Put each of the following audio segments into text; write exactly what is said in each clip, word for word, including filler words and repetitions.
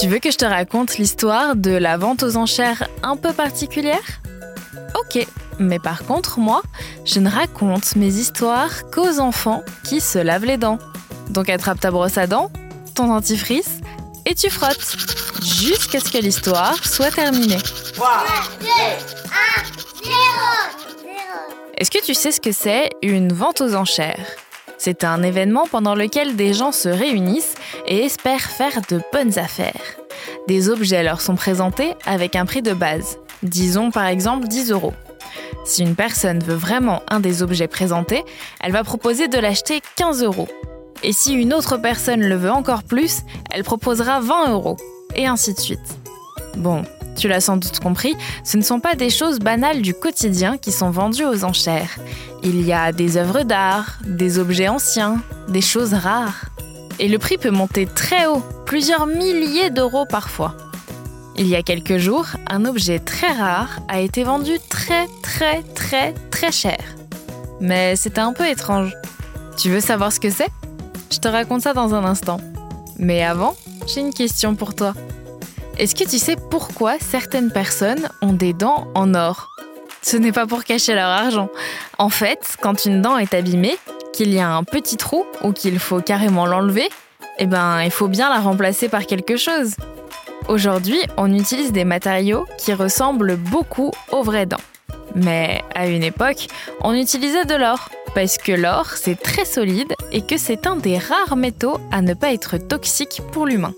Tu veux que je te raconte l'histoire de la vente aux enchères un peu particulière ? Ok, mais par contre, moi, je ne raconte mes histoires qu'aux enfants qui se lavent les dents. Donc attrape ta brosse à dents, ton dentifrice, et tu frottes, jusqu'à ce que l'histoire soit terminée. trois, deux, un, zéro. Est-ce que tu sais ce que c'est une vente aux enchères ? C'est un événement pendant lequel des gens se réunissent et espèrent faire de bonnes affaires. Des objets leur sont présentés avec un prix de base, disons par exemple dix euros. Si une personne veut vraiment un des objets présentés, elle va proposer de l'acheter quinze euros. Et si une autre personne le veut encore plus, elle proposera vingt euros, et ainsi de suite. Bon, tu l'as sans doute compris, ce ne sont pas des choses banales du quotidien qui sont vendues aux enchères. Il y a des œuvres d'art, des objets anciens, des choses rares. Et le prix peut monter très haut, plusieurs milliers d'euros parfois. Il y a quelques jours, un objet très rare a été vendu très très très très cher. Mais c'était un peu étrange. Tu veux savoir ce que c'est ? Je te raconte ça dans un instant. Mais avant, j'ai une question pour toi. Est-ce que tu sais pourquoi certaines personnes ont des dents en or ? Ce n'est pas pour cacher leur argent. En fait, quand une dent est abîmée, qu'il y a un petit trou ou qu'il faut carrément l'enlever, eh ben, il faut bien la remplacer par quelque chose. Aujourd'hui, on utilise des matériaux qui ressemblent beaucoup aux vraies dents. Mais à une époque, on utilisait de l'or, parce que l'or, c'est très solide et que c'est un des rares métaux à ne pas être toxique pour l'humain.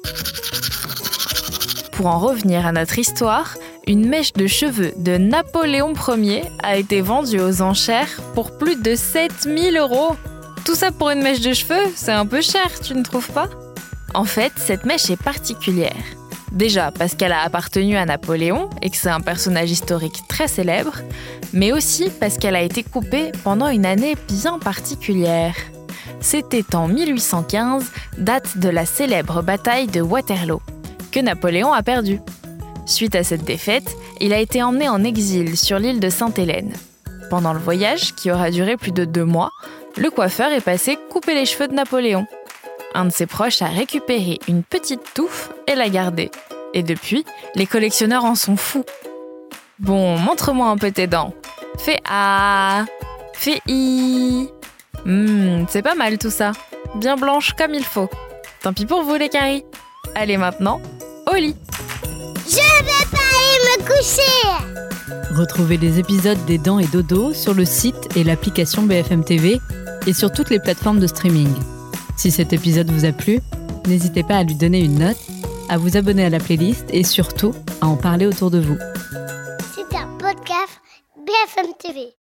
Pour en revenir à notre histoire, une mèche de cheveux de Napoléon Ier a été vendue aux enchères pour plus de sept mille euros. Tout ça pour une mèche de cheveux, c'est un peu cher, tu ne trouves pas ? En fait, cette mèche est particulière. Déjà parce qu'elle a appartenu à Napoléon et que c'est un personnage historique très célèbre, mais aussi parce qu'elle a été coupée pendant une année bien particulière. C'était en mille huit cent quinze, date de la célèbre bataille de Waterloo, que Napoléon a perdu. Suite à cette défaite, il a été emmené en exil sur l'île de Sainte-Hélène. Pendant le voyage, qui aura duré plus de deux mois, le coiffeur est passé couper les cheveux de Napoléon. Un de ses proches a récupéré une petite touffe et l'a gardée. Et depuis, les collectionneurs en sont fous. Bon, montre-moi un peu tes dents. Fais A, fais I. Hmm, c'est pas mal tout ça. Bien blanche comme il faut. Tant pis pour vous les caries. Allez maintenant, au lit. Je vais pas aller me coucher. Retrouvez les épisodes des Dents et Dodo sur le site et l'application B F M T V et sur toutes les plateformes de streaming. Si cet épisode vous a plu, n'hésitez pas à lui donner une note, à vous abonner à la playlist et surtout à en parler autour de vous. C'est un podcast B F M T V.